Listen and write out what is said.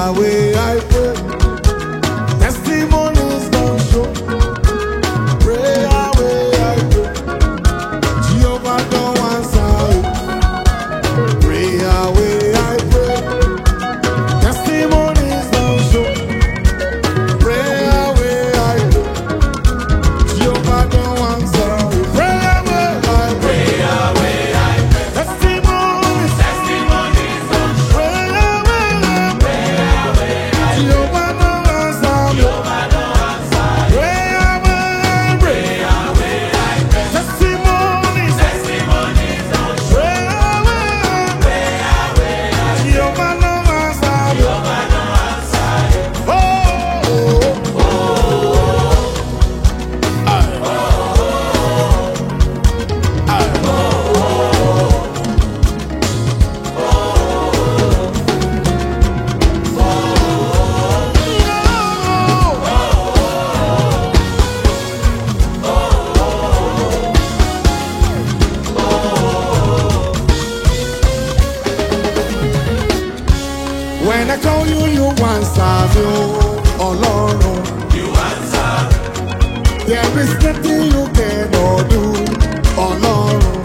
Yahweh, I pray. Testimonies don't show. Pray Yahweh, I pray. Jehovah don't answer. Pray Yahweh, I pray. Testimonies don't show. Pray Yahweh, I pray. Jehovah don't answer. Pray Yahweh, I pray. Testimonies don't show. Pray Yahweh, I pray. Jehovah don't answer. Pray Yahweh, I pray. Testimonies don't show. Pray Yahweh, Jehovah don't answer. Oh, when I call you, you answer me, oh Lord. There is nothing you cannot do, oh Lord.